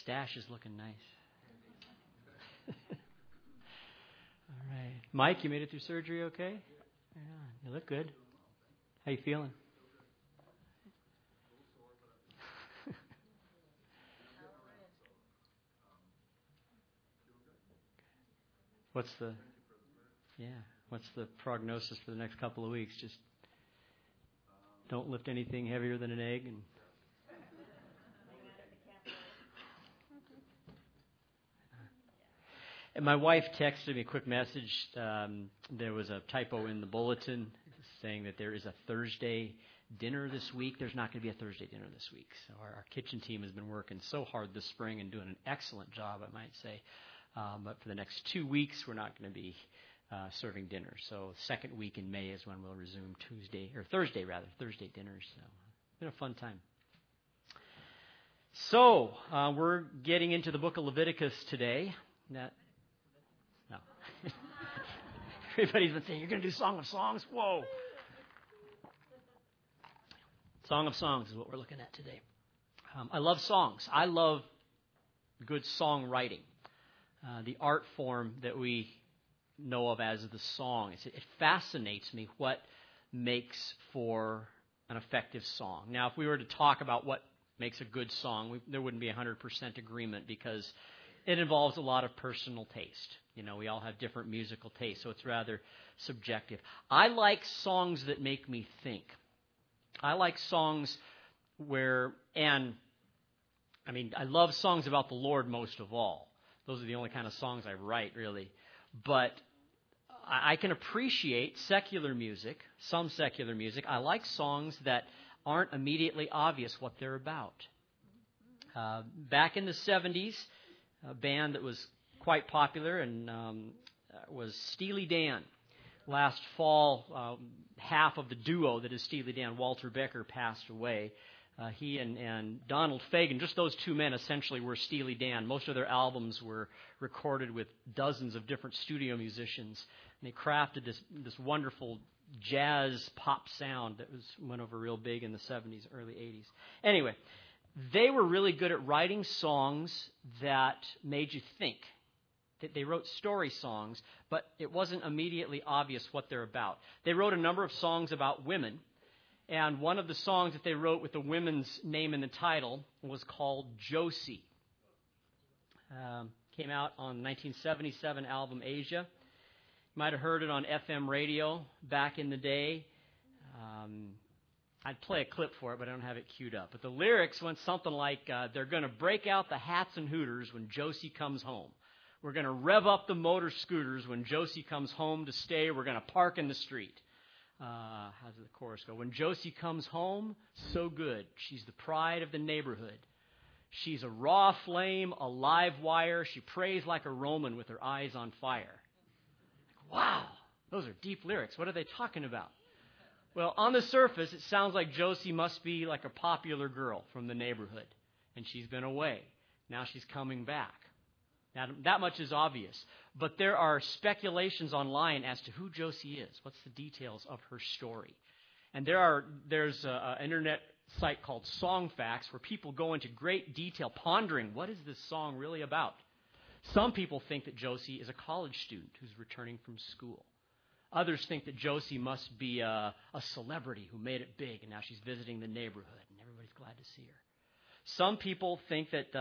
Stash is looking nice. All right. Mike, you made it through surgery okay? Yeah, you look good. How you feeling? What's the prognosis for the next couple of weeks? Just don't lift anything heavier than an egg and my wife texted me a quick message. There was a typo in the bulletin saying that there is a Thursday dinner this week. There's not going to be a Thursday dinner this week. So our kitchen team has been working so hard this spring and doing an excellent job, I might say. But for the next 2 weeks, we're not going to be serving dinner. So second week in May is when we'll resume Thursday dinners. So it's been a fun time. So we're getting into the book of Leviticus today. No. Everybody's been saying, you're going to do Song of Songs? Whoa. Song of Songs is what we're looking at today. I love songs. I love good songwriting. The art form that we know of as the song. It fascinates me what makes for an effective song. Now, if we were to talk about what makes a good song, there wouldn't be 100% agreement because it involves a lot of personal taste. You know, we all have different musical tastes, so it's rather subjective. I like songs that make me think. I like songs I love songs about the Lord most of all. Those are the only kind of songs I write, really. But I can appreciate secular music, some secular music. I like songs that aren't immediately obvious what they're about. Back in the 70s, a band that was quite popular and was Steely Dan. Last fall, half of the duo that is Steely Dan, Walter Becker, passed away. He and Donald Fagen, just those two men essentially were Steely Dan. Most of their albums were recorded with dozens of different studio musicians. And they crafted this wonderful jazz pop sound that went over real big in the 70s, early 80s. Anyway, they were really good at writing songs that made you think. They wrote story songs, but it wasn't immediately obvious what they're about. They wrote a number of songs about women, and one of the songs that they wrote with the women's name in the title was called Josie. Came out on the 1977 album Asia. You might have heard it on FM radio back in the day. I'd play a clip for it, but I don't have it queued up. But the lyrics went something like, they're going to break out the hats and hooters when Josie comes home. We're going to rev up the motor scooters when Josie comes home to stay. We're going to park in the street. How does the chorus go? When Josie comes home, so good. She's the pride of the neighborhood. She's a raw flame, a live wire. She prays like a Roman with her eyes on fire. Wow, those are deep lyrics. What are they talking about? Well, on the surface, it sounds like Josie must be like a popular girl from the neighborhood, and she's been away. Now she's coming back. Now, that much is obvious. But there are speculations online as to who Josie is. What's the details of her story? And there's an internet site called Songfacts where people go into great detail pondering what is this song really about. Some people think that Josie is a college student who's returning from school. Others think that Josie must be a celebrity who made it big, and now she's visiting the neighborhood, and everybody's glad to see her. Some people think that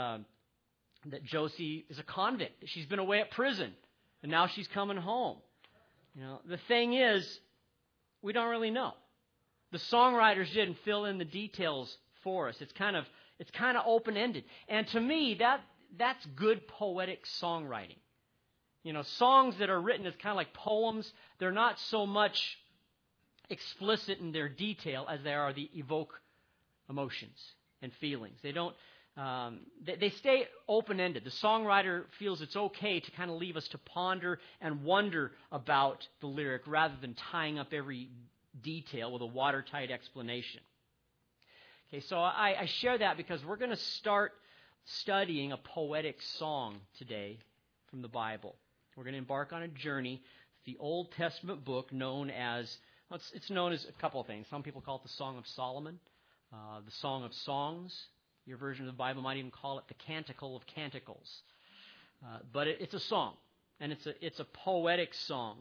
Josie is a convict, that she's been away at prison, and now she's coming home. You know, the thing is, we don't really know. The songwriters didn't fill in the details for us. It's kind of open-ended. And to me, that's good poetic songwriting. You know, songs that are written as kind of like poems, they're not so much explicit in their detail as they are the evoke emotions and feelings. They don't. They stay open-ended. The songwriter feels it's okay to kind of leave us to ponder and wonder about the lyric rather than tying up every detail with a watertight explanation. Okay, so I share that because we're going to start studying a poetic song today from the Bible. We're going to embark on a journey. The Old Testament book known as, it's known as a couple of things. Some people call it the Song of Solomon, the Song of Songs. Your version of the Bible might even call it the Canticle of Canticles. But it's a song, and it's a poetic song.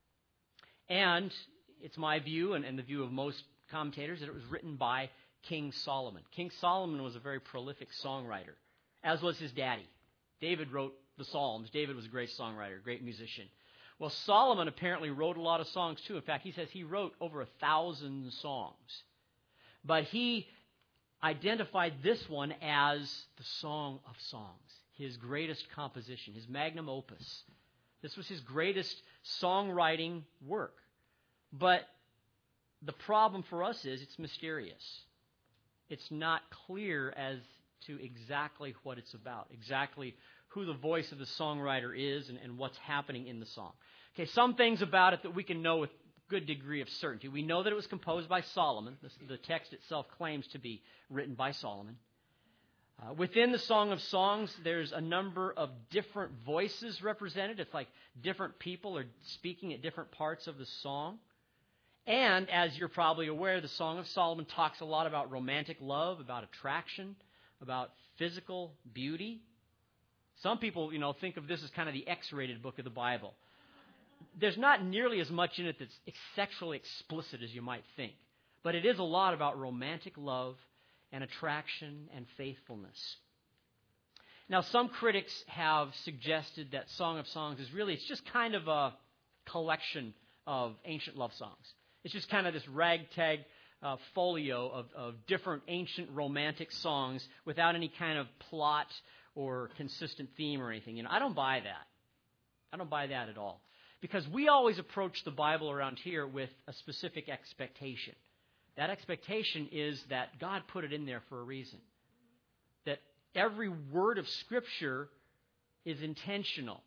And it's my view, and the view of most commentators, that it was written by King Solomon. King Solomon was a very prolific songwriter, as was his daddy. David wrote the Psalms. David was a great songwriter, great musician. Well, Solomon apparently wrote a lot of songs too. In fact, he says he wrote over 1,000 songs. But he identified this one as the Song of Songs, his greatest composition, his magnum opus. This was his greatest songwriting work. But the problem for us is it's mysterious. It's not clear as to exactly what it's about, exactly who the voice of the songwriter is and what's happening in the song. Okay, some things about it that we can know with good degree of certainty. We know that it was composed by Solomon. The text itself claims to be written by Solomon. Within the Song of Songs, there's a number of different voices represented. It's like different people are speaking at different parts of the song. And as you're probably aware, the Song of Solomon talks a lot about romantic love, about attraction, about physical beauty. Some people, think of this as kind of the X-rated book of the Bible. There's not nearly as much in it that's sexually explicit as you might think. But it is a lot about romantic love and attraction and faithfulness. Now, some critics have suggested that Song of Songs it's just kind of a collection of ancient love songs. It's just kind of this ragtag folio of different ancient romantic songs without any kind of plot or consistent theme or anything. I don't buy that. I don't buy that at all. Because we always approach the Bible around here with a specific expectation. That expectation is that God put it in there for a reason. That every word of Scripture is intentional.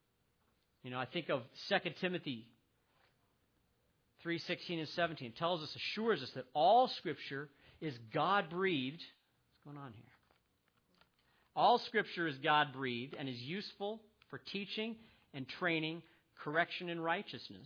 I think of 2 Timothy 3:16 and 17. It tells us, assures us that all Scripture is God-breathed. What's going on here? All Scripture is God-breathed and is useful for teaching and training, correction in righteousness.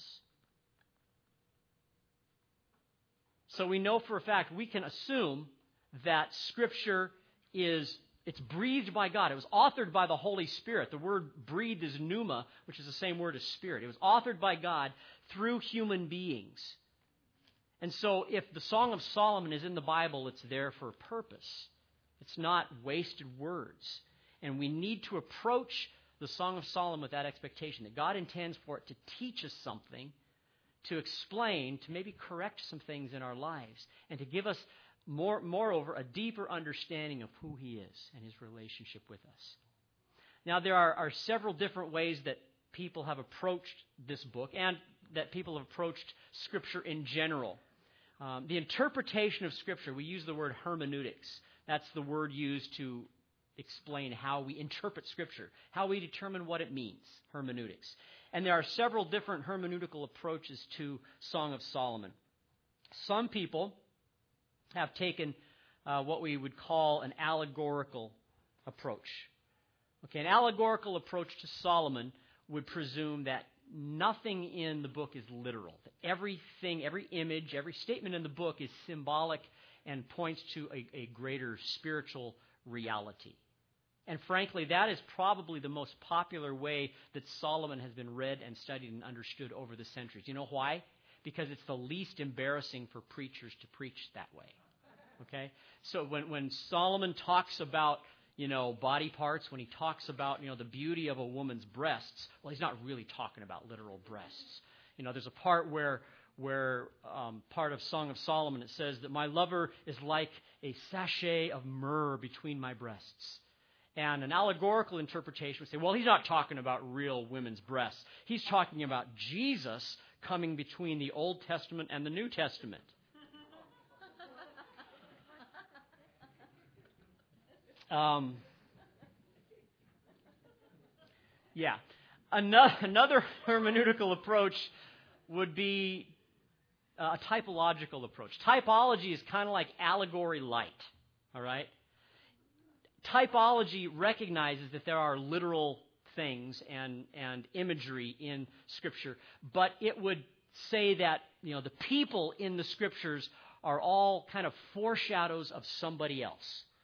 So we know for a fact, we can assume that Scripture it's breathed by God. It was authored by the Holy Spirit. The word breathed is pneuma, which is the same word as spirit. It was authored by God through human beings. And so if the Song of Solomon is in the Bible, it's there for a purpose. It's not wasted words. And we need to approach the Song of Solomon with that expectation, that God intends for it to teach us something, to explain, to maybe correct some things in our lives, and to give us, moreover, a deeper understanding of who He is and His relationship with us. Now, there are several different ways that people have approached this book and that people have approached Scripture in general. The interpretation of Scripture, we use the word hermeneutics. That's the word used to explain how we interpret Scripture, how we determine what it means, hermeneutics. And there are several different hermeneutical approaches to Song of Solomon. Some people have taken what we would call an allegorical approach. Okay, an allegorical approach to Solomon would presume that nothing in the book is literal. That everything, every image, every statement in the book is symbolic and points to a greater spiritual reality. And frankly, that is probably the most popular way that Solomon has been read and studied and understood over the centuries. You know why? Because it's the least embarrassing for preachers to preach that way. Okay? So when Solomon talks about, body parts, when he talks about, the beauty of a woman's breasts, well, he's not really talking about literal breasts. There's a part where part of Song of Solomon, it says that my lover is like a sachet of myrrh between my breasts. And an allegorical interpretation would say, well, he's not talking about real women's breasts. He's talking about Jesus coming between the Old Testament and the New Testament. Another hermeneutical approach would be a typological approach. Typology is kind of like allegory light, all right? Typology recognizes that there are literal things and imagery in Scripture, but it would say that, the people in the Scriptures are all kind of foreshadows of somebody else.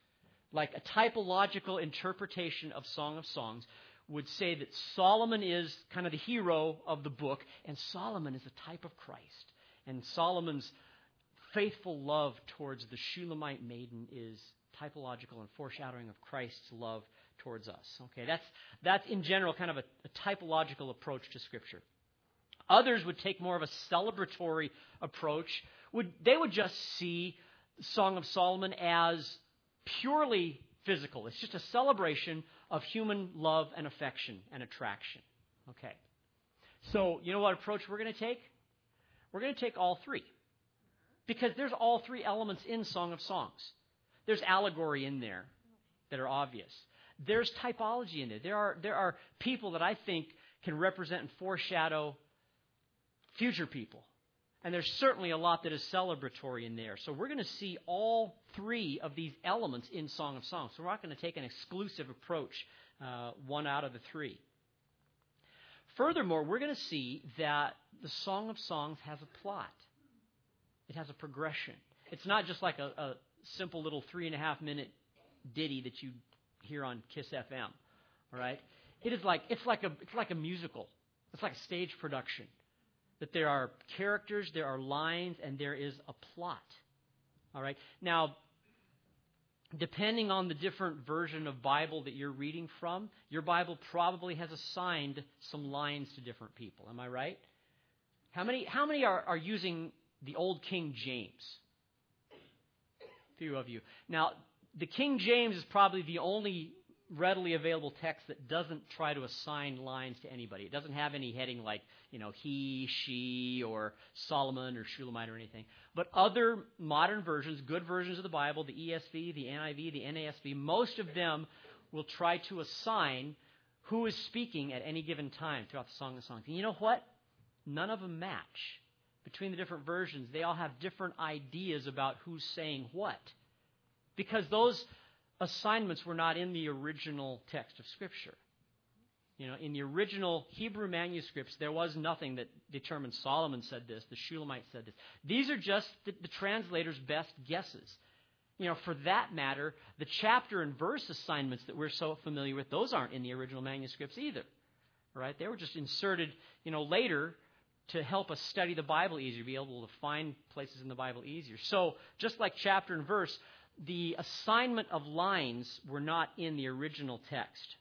like a typological interpretation of Song of Songs, would say that Solomon is kind of the hero of the book, and Solomon is a type of Christ. And Solomon's faithful love towards the Shulamite maiden is typological and foreshadowing of Christ's love towards us. Okay, that's in general kind of a typological approach to Scripture. Others would take more of a celebratory approach. They would just see the Song of Solomon as purely physical. It's just a celebration of human love and affection and attraction. Okay. So, you know what approach we're going to take? We're going to take all three. Because there's all three elements in Song of Songs. There's allegory in there that are obvious. There's typology in there. There are people that I think can represent and foreshadow future people. And there's certainly a lot that is celebratory in there. So we're going to see all three of these elements in Song of Songs. So we're not going to take an exclusive approach, one out of the three. Furthermore, we're going to see that the Song of Songs has a plot. It has a progression. It's not just like a simple little 3.5-minute ditty that you hear on Kiss FM. All right? It's like a musical. It's like a stage production. That there are characters, there are lines, and there is a plot. All right? Now, depending on the different version of Bible that you're reading from, your Bible probably has assigned some lines to different people. Am I right? How many are using the old King James? A few of you. Now, the King James is probably the only readily available text that doesn't try to assign lines to anybody. It doesn't have any heading like, he, she, or Solomon, or Shulamite, or anything. But other modern versions, good versions of the Bible, the ESV, the NIV, the NASB, most of them will try to assign who is speaking at any given time throughout the Song of Songs. And you know what? None of them match. Between the different versions, they all have different ideas about who's saying what. Because those assignments were not in the original text of Scripture. In the original Hebrew manuscripts, there was nothing that determined Solomon said this, the Shulamite said this. These are just the translator's best guesses. For that matter, the chapter and verse assignments that we're so familiar with, those aren't in the original manuscripts either. Right? They were just inserted, later to help us study the Bible easier, be able to find places in the Bible easier. So, just like chapter and verse, the assignment of lines were not in the original text.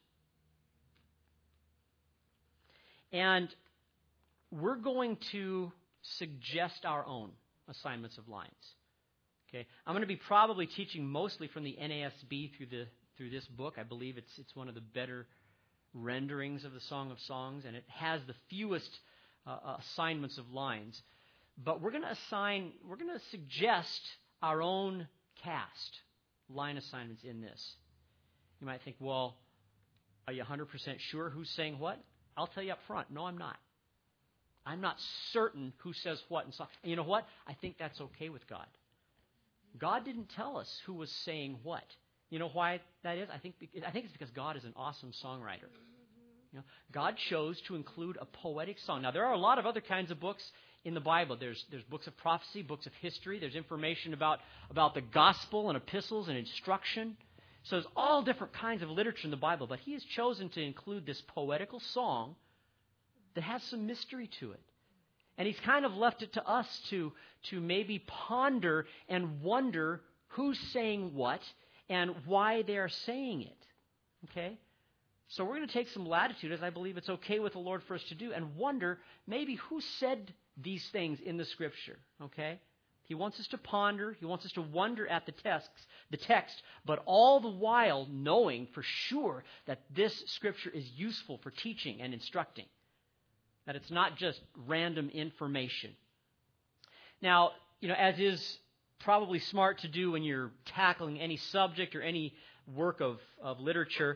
And we're going to suggest our own assignments of lines. Okay, I'm going to be probably teaching mostly from the NASB through this book. I believe it's one of the better renderings of the Song of Songs, and it has the fewest assignments of lines. But we're going to suggest our own cast line assignments in this. You might think, well, are you 100% sure who's saying what? I'll tell you up front, no, I'm not. I'm not certain who says what in song. And you know what? I think that's okay with God. God didn't tell us who was saying what. You know why that is? I think it's because God is an awesome songwriter. God chose to include a poetic song. Now, there are a lot of other kinds of books in the Bible. There's books of prophecy, books of history. There's information about the gospel and epistles and instruction. So there's all different kinds of literature in the Bible. But He has chosen to include this poetical song that has some mystery to it. And He's kind of left it to us to maybe ponder and wonder who's saying what and why they are saying it. Okay? So we're going to take some latitude, as I believe it's okay with the Lord for us to do, and wonder maybe who said these things in the Scripture. Okay? He wants us to ponder. He wants us to wonder at the text, but all the while knowing for sure that this Scripture is useful for teaching and instructing. That it's not just random information. Now, as is probably smart to do when you're tackling any subject or any work of literature,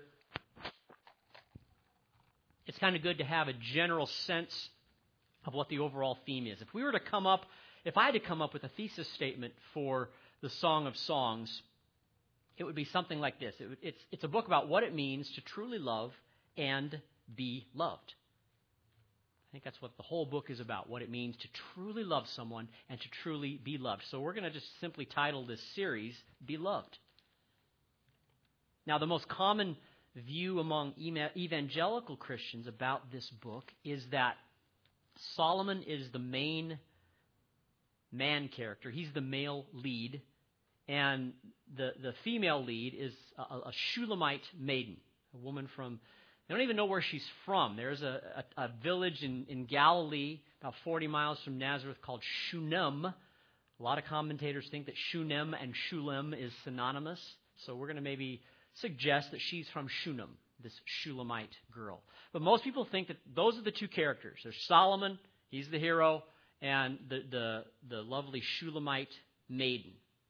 it's kind of good to have a general sense of what the overall theme is. If I had to come up with a thesis statement for the Song of Songs, it would be something like this. It's a book about what it means to truly love and be loved. I think that's what the whole book is about, what it means to truly love someone and to truly be loved. So we're going to just simply title this series, Beloved. Now, the most common view among evangelical Christians about this book is that Solomon is the main man character. He's the male lead, and the female lead is a Shulamite maiden, a woman from, they don't even know where she's from. There's a village in Galilee, about 40 miles from Nazareth, called Shunem. A lot of commentators think that Shunem and Shulam is synonymous, so we're going to maybe suggest that she's from Shunem, this Shulamite girl. But most people think that those are the two characters. There's Solomon, he's the hero, and the lovely Shulamite maiden.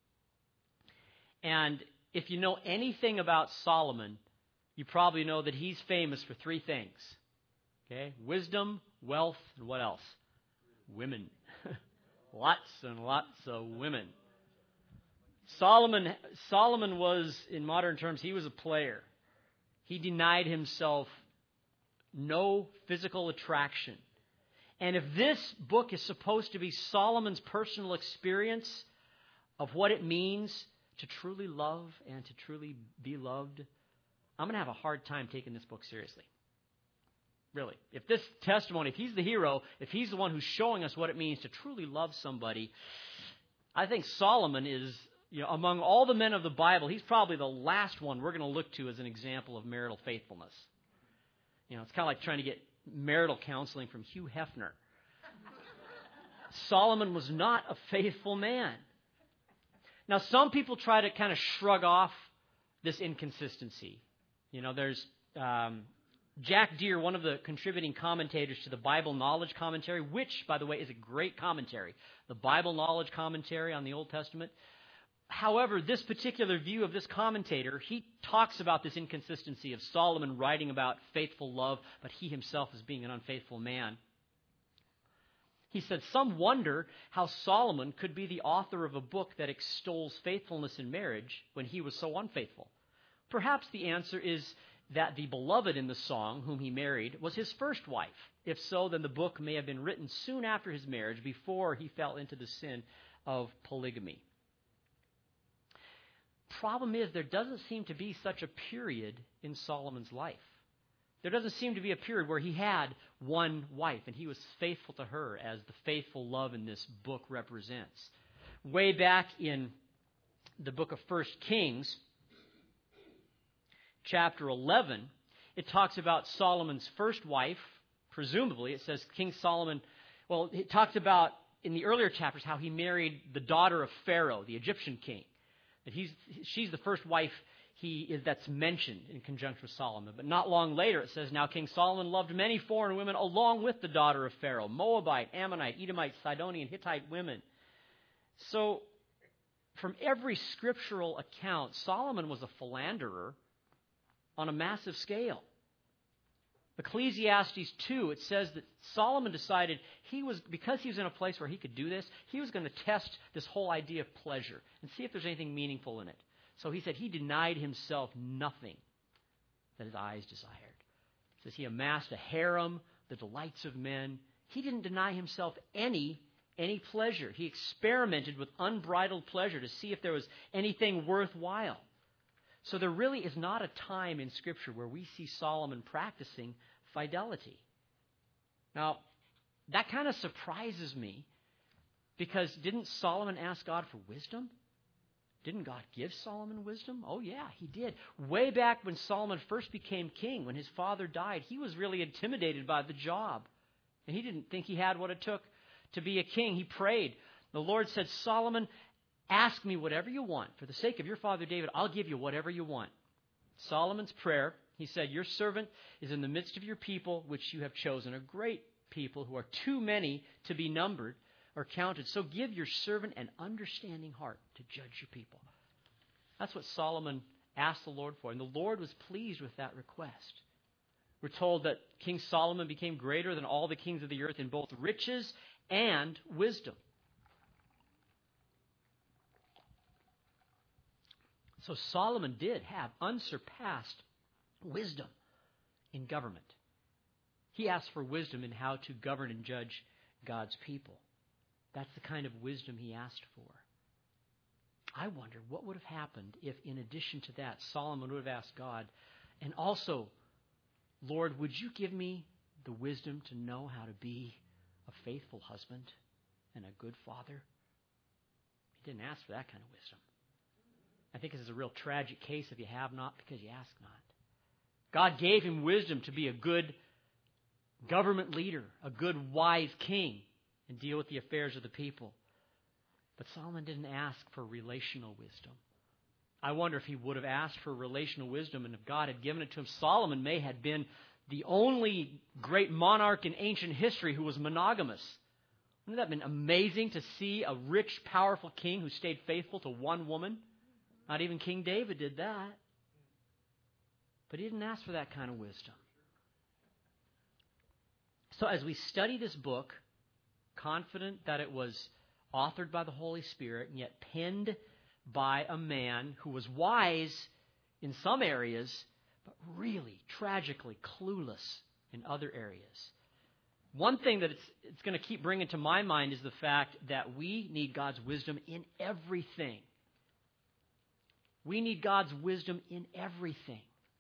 And if you know anything about Solomon, you probably know that he's famous for three things. Okay? Wisdom, wealth, and what else? Women. Lots and lots of women. Solomon was, in modern terms, he was a player. He denied himself no physical attraction. And if this book is supposed to be Solomon's personal experience of what it means to truly love and to truly be loved, I'm going to have a hard time taking this book seriously. Really. If this testimony, if he's the hero, if he's the one who's showing us what it means to truly love somebody, I think Solomon is, among all the men of the Bible, he's probably the last one we're going to look to as an example of marital faithfulness. It's kind of like trying to get marital counseling from Hugh Hefner. Solomon was not a faithful man. Now, some people try to kind of shrug off this inconsistency. There's Jack Deere, one of the contributing commentators to the Bible Knowledge Commentary, which, by the way, is a great commentary, the Bible Knowledge Commentary on the Old Testament. However, this particular view of this commentator, he talks about this inconsistency of Solomon writing about faithful love, but he himself as being an unfaithful man. He said, some wonder how Solomon could be the author of a book that extols faithfulness in marriage when he was so unfaithful. Perhaps the answer is that the beloved in the song, whom he married, was his first wife. If so, then the book may have been written soon after his marriage, before he fell into the sin of polygamy. Problem is, there doesn't seem to be such a period in Solomon's life. There doesn't seem to be a period where he had one wife, and he was faithful to her, as the faithful love in this book represents. Way back in the book of 1 Kings, chapter 11, it talks about Solomon's first wife, presumably. It says King Solomon, it talks about in the earlier chapters how he married the daughter of Pharaoh, the Egyptian king. That she's the first wife that's mentioned in conjunction with Solomon. But not long later, it says, now King Solomon loved many foreign women along with the daughter of Pharaoh, Moabite, Ammonite, Edomite, Sidonian, Hittite women. So, from every scriptural account, Solomon was a philanderer on a massive scale. Ecclesiastes 2, it says that Solomon decided because he was in a place where he could do this, he was going to test this whole idea of pleasure and see if there's anything meaningful in it. So he said he denied himself nothing that his eyes desired. It says he amassed a harem, the delights of men. He didn't deny himself any pleasure. He experimented with unbridled pleasure to see if there was anything worthwhile. So there really is not a time in Scripture where we see Solomon practicing fidelity. Now, that kind of surprises me, because didn't Solomon ask God for wisdom? Didn't God give Solomon wisdom? Oh yeah, he did. Way back when Solomon first became king, when his father died, he was really intimidated by the job. And he didn't think he had what it took to be a king. He prayed. The Lord said, Solomon, ask me whatever you want. For the sake of your father David, I'll give you whatever you want. Solomon's prayer, he said, your servant is in the midst of your people, which you have chosen, a great people who are too many to be numbered or counted. So give your servant an understanding heart to judge your people. That's what Solomon asked the Lord for, and the Lord was pleased with that request. We're told that King Solomon became greater than all the kings of the earth in both riches and wisdom. So Solomon did have unsurpassed wisdom in government. He asked for wisdom in how to govern and judge God's people. That's the kind of wisdom he asked for. I wonder what would have happened if, in addition to that, Solomon would have asked God, and also, Lord, would you give me the wisdom to know how to be a faithful husband and a good father? He didn't ask for that kind of wisdom. I think this is a real tragic case if you have not because you ask not. God gave him wisdom to be a good government leader, a good wise king, and deal with the affairs of the people. But Solomon didn't ask for relational wisdom. I wonder if he would have asked for relational wisdom, and if God had given it to him, Solomon may have been the only great monarch in ancient history who was monogamous. Wouldn't that have been amazing to see a rich, powerful king who stayed faithful to one woman? Not even King David did that. But he didn't ask for that kind of wisdom. So as we study this book, confident that it was authored by the Holy Spirit and yet penned by a man who was wise in some areas, but really tragically clueless in other areas. One thing that it's going to keep bringing to my mind is the fact that we need God's wisdom in everything. We need God's wisdom in everything.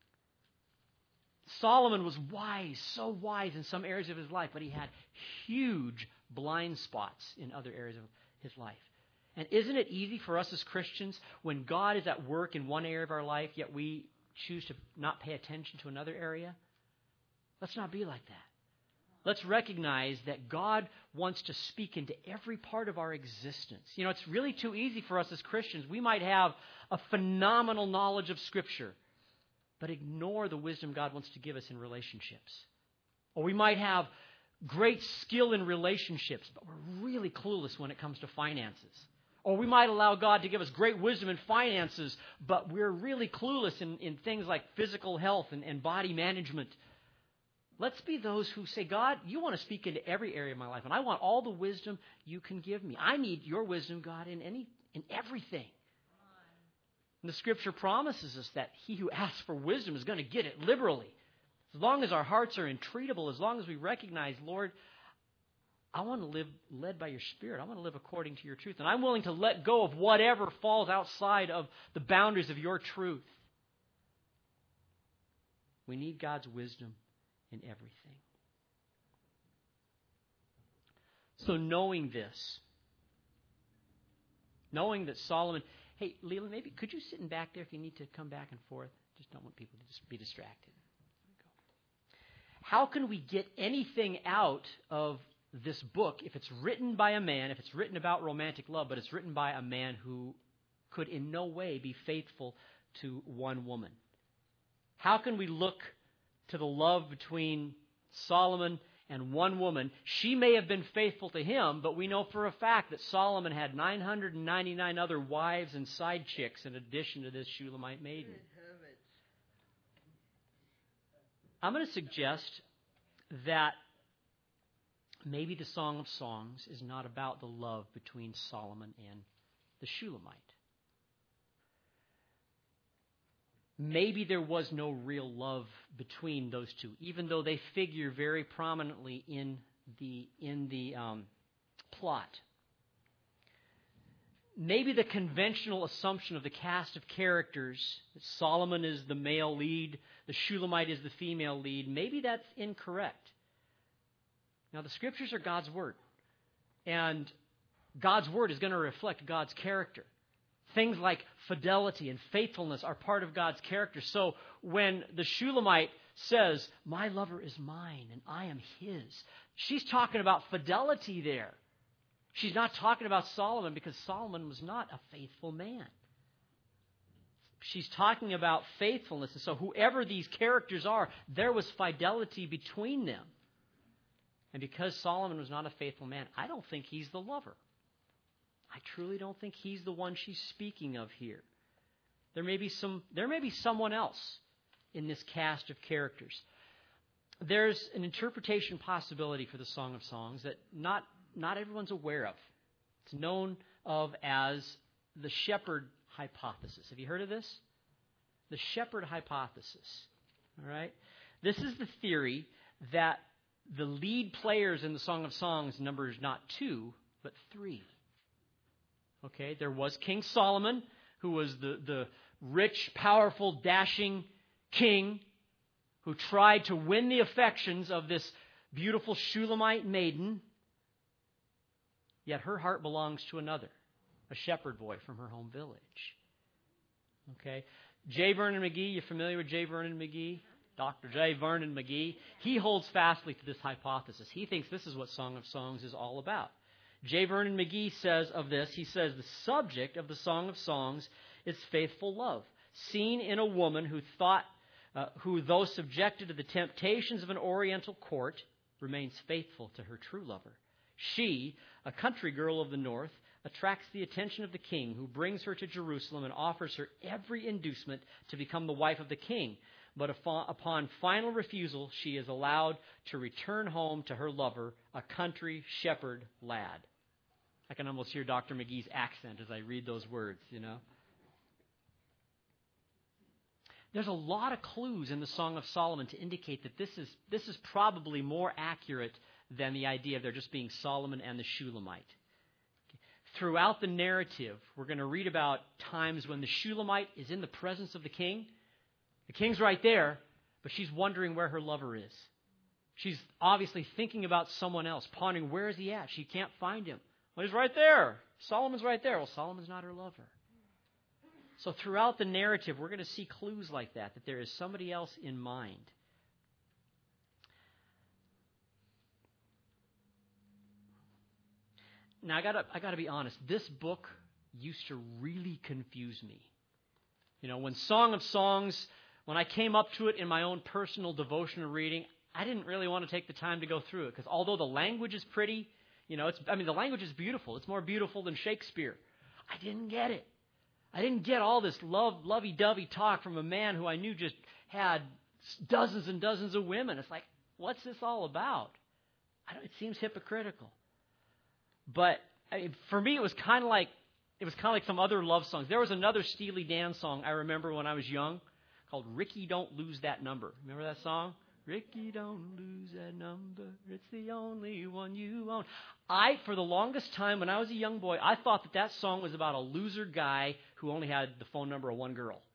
Solomon was wise, so wise in some areas of his life, but he had huge blind spots in other areas of his life. And isn't it easy for us as Christians when God is at work in one area of our life, yet we choose to not pay attention to another area? Let's not be like that. Let's recognize that God wants to speak into every part of our existence. You know, it's really too easy for us as Christians. We might have a phenomenal knowledge of Scripture, but ignore the wisdom God wants to give us in relationships. Or we might have great skill in relationships, but we're really clueless when it comes to finances. Or we might allow God to give us great wisdom in finances, but we're really clueless in things like physical health and body management. Let's be those who say, God, you want to speak into every area of my life, and I want all the wisdom you can give me. I need your wisdom, God, in everything. And the Scripture promises us that he who asks for wisdom is going to get it liberally. As long as our hearts are entreatable, as long as we recognize, Lord, I want to live led by your Spirit. I want to live according to your truth. And I'm willing to let go of whatever falls outside of the boundaries of your truth. We need God's wisdom in everything. So knowing this, knowing that Solomon... Hey, Leland, maybe could you sit in back there if you need to come back and forth? Just don't want people to just be distracted. How can we get anything out of this book if it's written by a man, if it's written about romantic love, but it's written by a man who could in no way be faithful to one woman? How can we look to the love between Solomon and one woman? She may have been faithful to him, but we know for a fact that Solomon had 999 other wives and side chicks in addition to this Shulamite maiden. I'm going to suggest that maybe the Song of Songs is not about the love between Solomon and the Shulamite. Maybe there was no real love between those two, even though they figure very prominently in the plot. Maybe the conventional assumption of the cast of characters, that Solomon is the male lead, the Shulamite is the female lead, maybe that's incorrect. Now, the Scriptures are God's Word, and God's Word is going to reflect God's character. Things like fidelity and faithfulness are part of God's character. So when the Shulamite says, my lover is mine and I am his, she's talking about fidelity there. She's not talking about Solomon because Solomon was not a faithful man. She's talking about faithfulness. And so whoever these characters are, there was fidelity between them. And because Solomon was not a faithful man, I don't think he's the lover. I truly don't think he's the one she's speaking of here. There may be someone else in this cast of characters. There's an interpretation possibility for the Song of Songs that not everyone's aware of. It's known of as the shepherd hypothesis. Have you heard of this? The shepherd hypothesis. All right? This is the theory that the lead players in the Song of Songs number is not 2, but 3. Okay, there was King Solomon, who was the rich, powerful, dashing king who tried to win the affections of this beautiful Shulamite maiden. Yet her heart belongs to another, a shepherd boy from her home village. Okay, J. Vernon McGee, you familiar with J. Vernon McGee? Dr. J. Vernon McGee. He holds fastly to this hypothesis. He thinks this is what Song of Songs is all about. J. Vernon McGee says of this, he says, the subject of the Song of Songs is faithful love, seen in a woman who, though subjected to the temptations of an oriental court, remains faithful to her true lover. She, a country girl of the north, attracts the attention of the king, who brings her to Jerusalem and offers her every inducement to become the wife of the king. But upon final refusal, she is allowed to return home to her lover, a country shepherd lad. I can almost hear Dr. McGee's accent as I read those words, you know. There's a lot of clues in the Song of Solomon to indicate that this is probably more accurate than the idea of there just being Solomon and the Shulamite. Throughout the narrative, we're going to read about times when the Shulamite is in the presence of the king. The king's right there, but she's wondering where her lover is. She's obviously thinking about someone else, pondering, where is he at? She can't find him. Well, he's right there. Solomon's right there. Well, Solomon's not her lover. So throughout the narrative, we're going to see clues like that there is somebody else in mind. Now, I got to be honest. This book used to really confuse me. You know, when Song of Songs, when I came up to it in my own personal devotional reading, I didn't really want to take the time to go through it because although the language is pretty, you know, the language is beautiful. It's more beautiful than Shakespeare. I didn't get it. I didn't get all this lovey-dovey talk from a man who I knew just had dozens and dozens of women. It's like, what's this all about? It seems hypocritical. But for me, it was kind of like some other love songs. There was another Steely Dan song I remember when I was young called "Ricky, Don't Lose That Number." Remember that song? Ricky, don't lose that number. It's the only one you own. For the longest time when I was a young boy, I thought that song was about a loser guy who only had the phone number of one girl.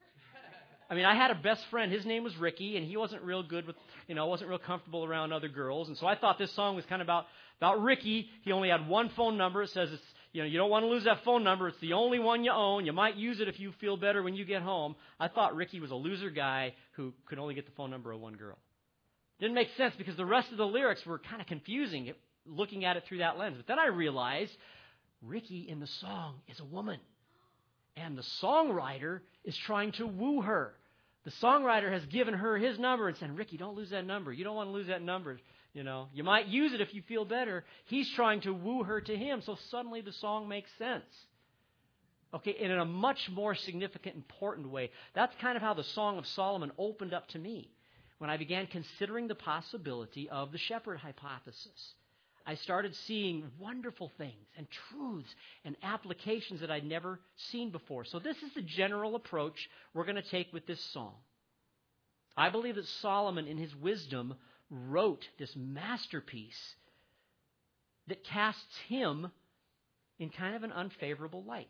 I mean, I had a best friend. His name was Ricky, and he wasn't real good with, wasn't real comfortable around other girls. And so I thought this song was kind of about Ricky. He only had one phone number. It says, you don't want to lose that phone number. It's the only one you own. You might use it if you feel better when you get home. I thought Ricky was a loser guy who could only get the phone number of one girl. Didn't make sense because the rest of the lyrics were kind of confusing looking at it through that lens. But then I realized Ricky in the song is a woman. And the songwriter is trying to woo her. The songwriter has given her his number and said, Ricky, don't lose that number. You don't want to lose that number. You might use it if you feel better. He's trying to woo her to him. So suddenly the song makes sense. Okay, and in a much more significant, important way. That's kind of how the Song of Solomon opened up to me when I began considering the possibility of the shepherd hypothesis. I started seeing wonderful things and truths and applications that I'd never seen before. So this is the general approach we're going to take with this song. I believe that Solomon, in his wisdom, wrote this masterpiece that casts him in kind of an unfavorable light.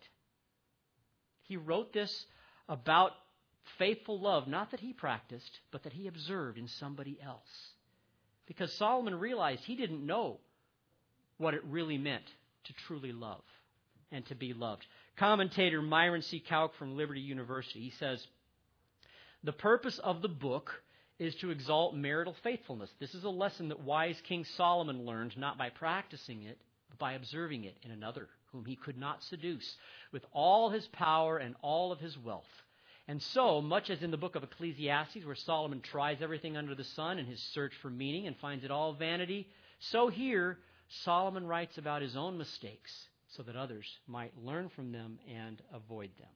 He wrote this about faithful love, not that he practiced, but that he observed in somebody else. Because Solomon realized he didn't know what it really meant to truly love and to be loved. Commentator Myron C. Kauck from Liberty University, he says, the purpose of the book is to exalt marital faithfulness. This is a lesson that wise King Solomon learned, not by practicing it, but by observing it in another, whom he could not seduce, with all his power and all of his wealth. And so, much as in the book of Ecclesiastes, where Solomon tries everything under the sun in his search for meaning and finds it all vanity, so here Solomon writes about his own mistakes so that others might learn from them and avoid them.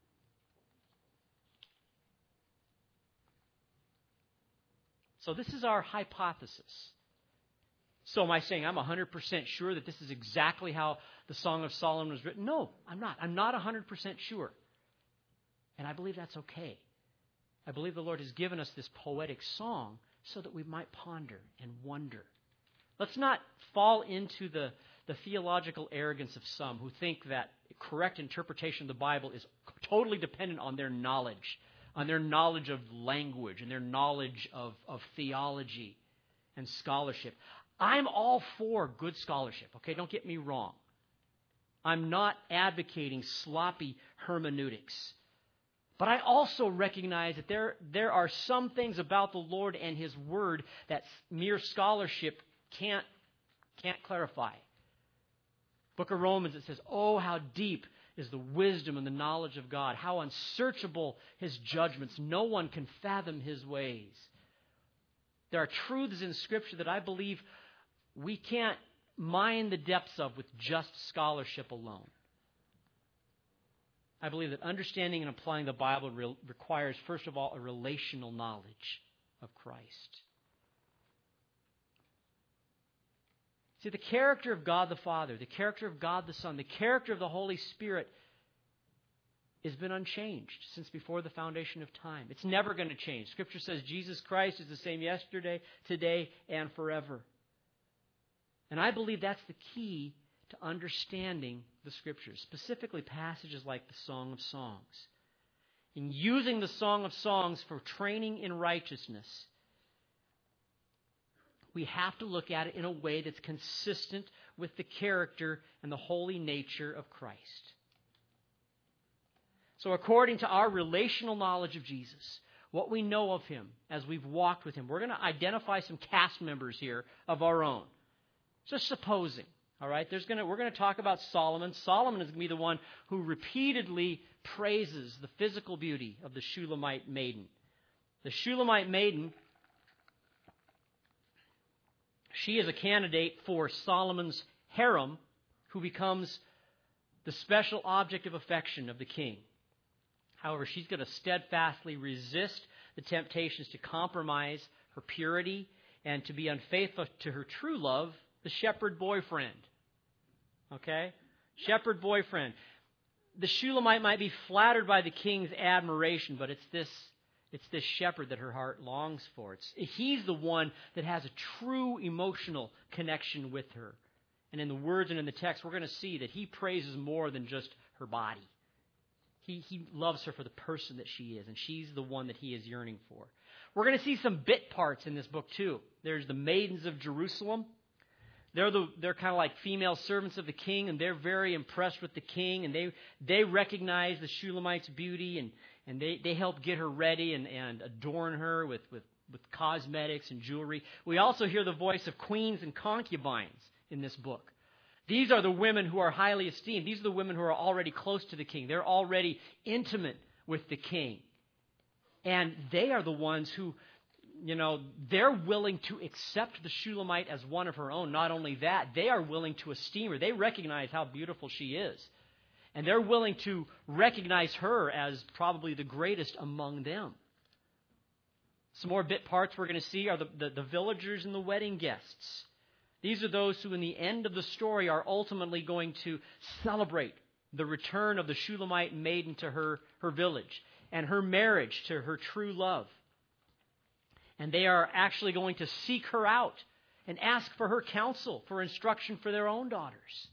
So this is our hypothesis. So am I saying I'm 100% sure that this is exactly how the Song of Solomon was written? No, I'm not. I'm not 100% sure. And I believe that's okay. I believe the Lord has given us this poetic song so that we might ponder and wonder. Let's not fall into the theological arrogance of some who think that correct interpretation of the Bible is totally dependent on their knowledge of language and their knowledge of theology and scholarship. I'm all for good scholarship, okay? Don't get me wrong. I'm not advocating sloppy hermeneutics. But I also recognize that there are some things about the Lord and His Word that mere scholarship can't clarify. Book of Romans, it says, "Oh, how deep is the wisdom and the knowledge of God. How unsearchable His judgments. No one can fathom His ways." There are truths in Scripture that I believe we can't mine the depths of with just scholarship alone. I believe that understanding and applying the Bible requires, first of all, a relational knowledge of Christ. See, the character of God the Father, the character of God the Son, the character of the Holy Spirit has been unchanged since before the foundation of time. It's never going to change. Scripture says Jesus Christ is the same yesterday, today, and forever. And I believe that's the key to understanding the Scriptures, specifically passages like the Song of Songs. In using the Song of Songs for training in righteousness, we have to look at it in a way that's consistent with the character and the holy nature of Christ. So according to our relational knowledge of Jesus, what we know of Him as we've walked with Him, we're going to identify some cast members here of our own. Just supposing, all right? We're going to talk about Solomon. Solomon is going to be the one who repeatedly praises the physical beauty of the Shulamite maiden. The Shulamite maiden, she is a candidate for Solomon's harem, who becomes the special object of affection of the king. However, she's going to steadfastly resist the temptations to compromise her purity and to be unfaithful to her true love, the shepherd boyfriend. Okay? Shepherd boyfriend. The Shulamite might be flattered by the king's admiration, but it's this shepherd that her heart longs for. He's the one that has a true emotional connection with her. And in the words and in the text, we're going to see that he praises more than just her body. He loves her for the person that she is, and she's the one that he is yearning for. We're going to see some bit parts in this book too. There's the maidens of Jerusalem. They're kind of like female servants of the king, and they're very impressed with the king, and they recognize the Shulamite's beauty, and they help get her ready and adorn her with cosmetics and jewelry. We also hear the voice of queens and concubines in this book. These are the women who are highly esteemed. These are the women who are already close to the king. They're already intimate with the king. And they are the ones who, they're willing to accept the Shulamite as one of her own. Not only that, they are willing to esteem her. They recognize how beautiful she is. And they're willing to recognize her as probably the greatest among them. Some more bit parts we're going to see are the villagers and the wedding guests. These are those who in the end of the story are ultimately going to celebrate the return of the Shulamite maiden to her village and her marriage to her true love. And they are actually going to seek her out and ask for her counsel, for instruction for their own daughters.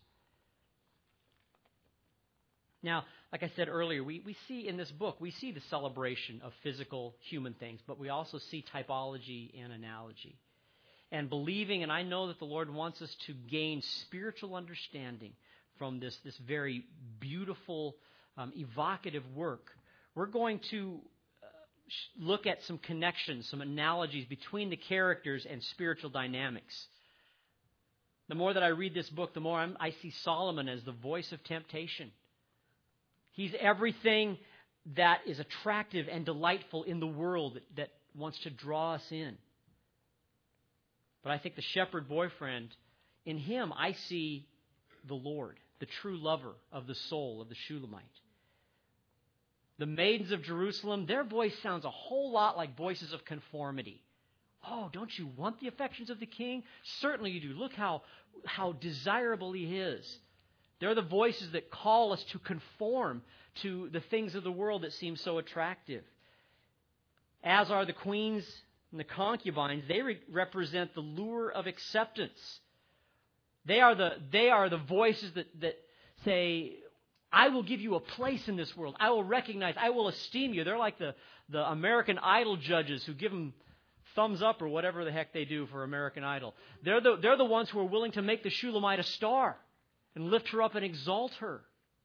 Now, like I said earlier, we see in this book, we see the celebration of physical human things, but we also see typology and analogy. And believing, and I know that the Lord wants us to gain spiritual understanding from this very beautiful, evocative work. We're going to look at some connections, some analogies between the characters and spiritual dynamics. The more that I read this book, the more I see Solomon as the voice of temptation. He's everything that is attractive and delightful in the world that wants to draw us in. But I think the shepherd boyfriend, in him I see the Lord, the true lover of the soul of the Shulamite. The maidens of Jerusalem, their voice sounds a whole lot like voices of conformity. Oh, don't you want the affections of the king? Certainly you do. Look how desirable he is. They're the voices that call us to conform to the things of the world that seem so attractive. As are the queens And the concubines, they represent the lure of acceptance. They are the voices that say, I will give you a place in this world. I will recognize, I will esteem you. They're like the American Idol judges who give them thumbs up or whatever the heck they do for American Idol. They're the ones who are willing to make the Shulamite a star and lift her up and exalt her.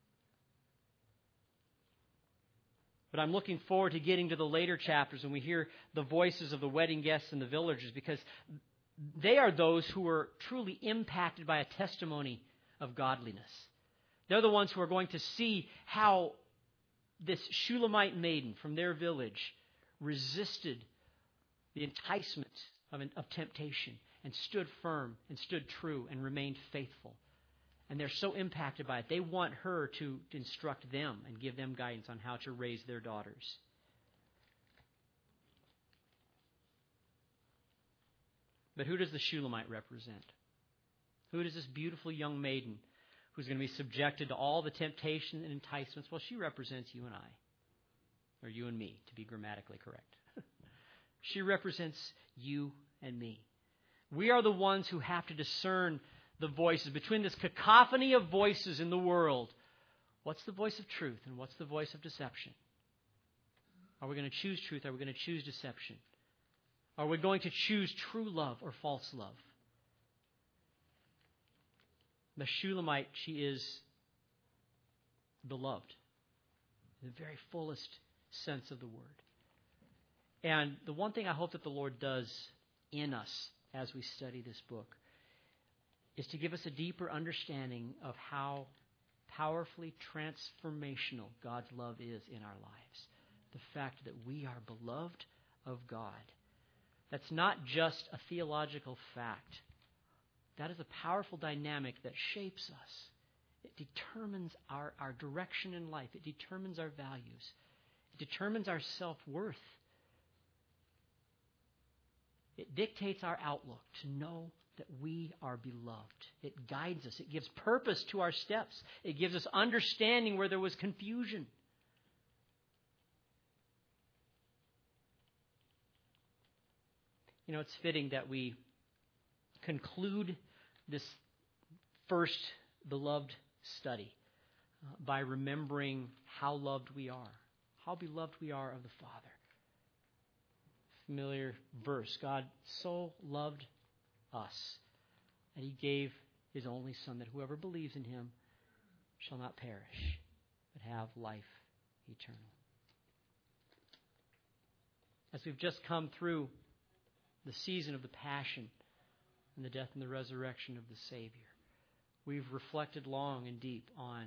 But I'm looking forward to getting to the later chapters when we hear the voices of the wedding guests and the villagers, because they are those who are truly impacted by a testimony of godliness. They're the ones who are going to see how this Shulamite maiden from their village resisted the enticement of temptation and stood firm and stood true and remained faithful. And they're so impacted by it, they want her to instruct them and give them guidance on how to raise their daughters. But who does the Shulamite represent? Who does this beautiful young maiden who's going to be subjected to all the temptation and enticements? Well, she represents you and I, or you and me, to be grammatically correct. She represents you and me. We are the ones who have to discern the voices between this cacophony of voices in the world. What's the voice of truth and what's the voice of deception? Are we going to choose truth? Are we going to choose deception? Are we going to choose true love or false love? The Shulamite, she is beloved in the very fullest sense of the word. And the one thing I hope that the Lord does in us as we study this book is to give us a deeper understanding of how powerfully transformational God's love is in our lives. The fact that we are beloved of God. That's not just a theological fact. That is a powerful dynamic that shapes us. It determines our direction in life. It determines our values. It determines our self-worth. It dictates our outlook to know that we are beloved. It guides us. It gives purpose to our steps. It gives us understanding where there was confusion. You know, it's fitting that we conclude this first beloved study by remembering how loved we are, how beloved we are of the Father. Familiar verse. God so loved us that He gave His only Son, that whoever believes in Him shall not perish, but have life eternal. As we've just come through the season of the Passion and the death and the resurrection of the Savior, we've reflected long and deep on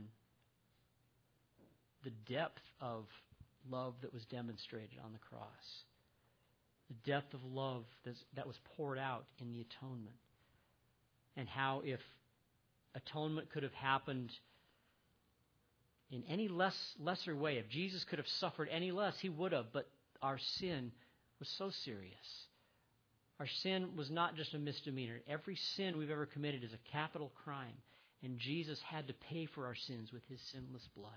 the depth of love that was demonstrated on the cross, the depth of love that was poured out in the atonement, and how if atonement could have happened in any lesser way, if Jesus could have suffered any less, He would have, but our sin was so serious. Our sin was not just a misdemeanor. Every sin we've ever committed is a capital crime, and Jesus had to pay for our sins with His sinless blood.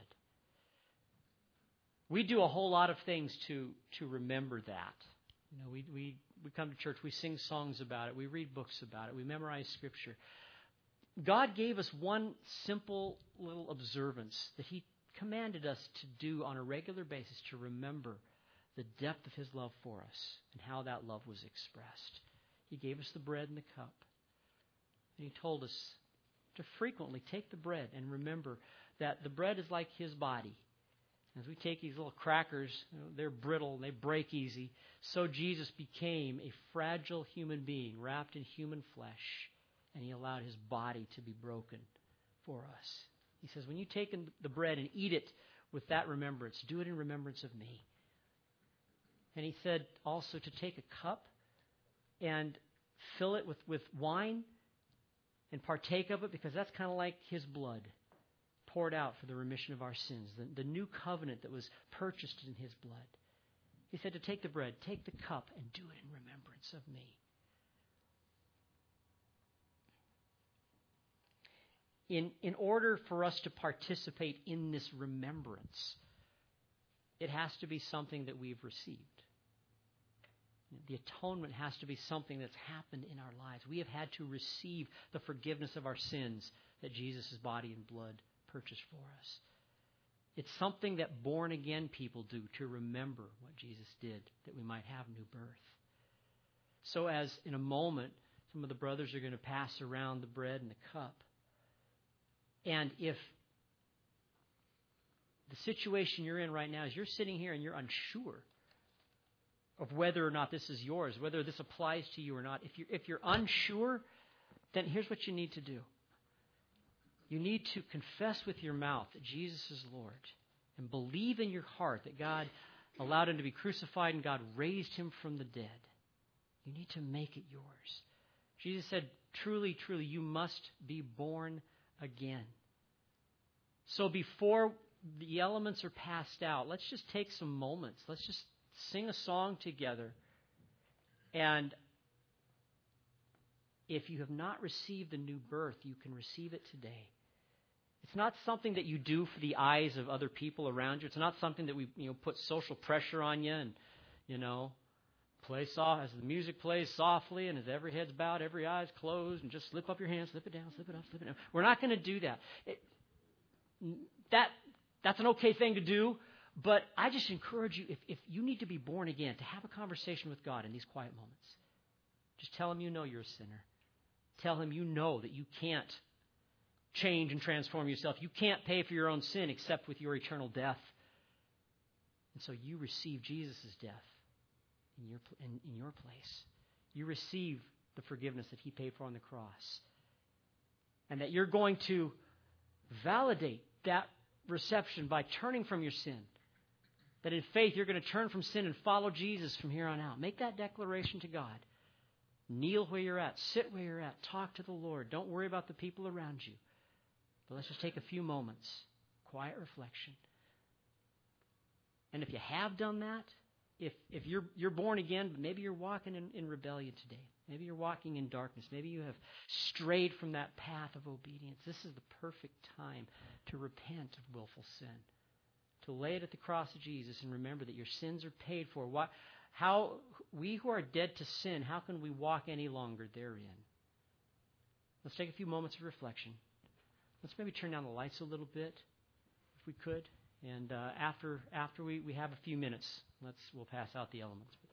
We do a whole lot of things to remember that. You know, we come to church, we sing songs about it, we read books about it, we memorize Scripture. God gave us one simple little observance that He commanded us to do on a regular basis, to remember the depth of His love for us and how that love was expressed. He gave us the bread and the cup. And He told us to frequently take the bread and remember that the bread is like His body. As we take these little crackers, they're brittle and they break easy. So Jesus became a fragile human being wrapped in human flesh, and He allowed His body to be broken for us. He says, when you take the bread and eat it with that remembrance, do it in remembrance of me. And He said also to take a cup and fill it with wine and partake of it, because that's kind of like His blood poured out for the remission of our sins, the new covenant that was purchased in His blood. He said to take the bread, take the cup, and do it in remembrance of me. In order for us to participate in this remembrance, it has to be something that we've received. The atonement has to be something that's happened in our lives. We have had to receive the forgiveness of our sins that Jesus' body and blood purchased for us. It's something that born-again people do to remember what Jesus did, that we might have new birth. So as in a moment, some of the brothers are going to pass around the bread and the cup. And if the situation you're in right now is you're sitting here and you're unsure of whether or not this is yours, whether this applies to you or not, if you're unsure, then here's what you need to do. You need to confess with your mouth that Jesus is Lord and believe in your heart that God allowed him to be crucified and God raised him from the dead. You need to make it yours. Jesus said, truly, truly, you must be born again. So before the elements are passed out, let's just take some moments. Let's just sing a song together. And if you have not received the new birth, you can receive it today. It's not something that you do for the eyes of other people around you. It's not something that we put social pressure on you and, play soft as the music plays softly and as every head's bowed, every eye's closed, and just slip up your hands, slip it down, slip it up, slip it down. We're not going to do that. That's an okay thing to do, but I just encourage you, if you need to be born again, to have a conversation with God in these quiet moments. Just tell him you know you're a sinner. Tell him you know that you can't change and transform yourself. You can't pay for your own sin except with your eternal death. And so you receive Jesus' death in your place. You receive the forgiveness that he paid for on the cross. And that you're going to validate that reception by turning from your sin. That in faith you're going to turn from sin and follow Jesus from here on out. Make that declaration to God. Kneel where you're at. Sit where you're at. Talk to the Lord. Don't worry about the people around you. But let's just take a few moments. Quiet reflection. And if you have done that, if you're born again, but maybe you're walking in rebellion today. Maybe you're walking in darkness. Maybe you have strayed from that path of obedience. This is the perfect time to repent of willful sin. To lay it at the cross of Jesus and remember that your sins are paid for. How we who are dead to sin, how can we walk any longer therein? Let's take a few moments of reflection. Let's maybe turn down the lights a little bit, if we could. And after we have a few minutes, we'll pass out the elements.